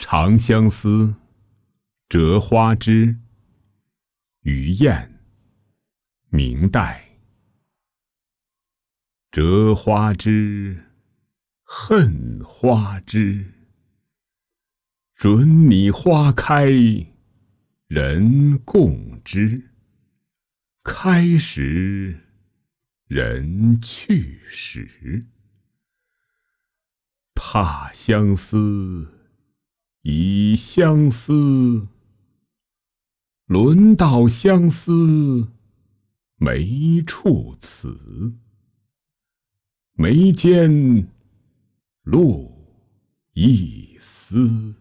长相思，折花枝。余雁，明代。折花枝，恨花枝。准你花开，人共知。开时，人去时。怕相思，已相思。轮到相思，没处辞。眉间，露一丝。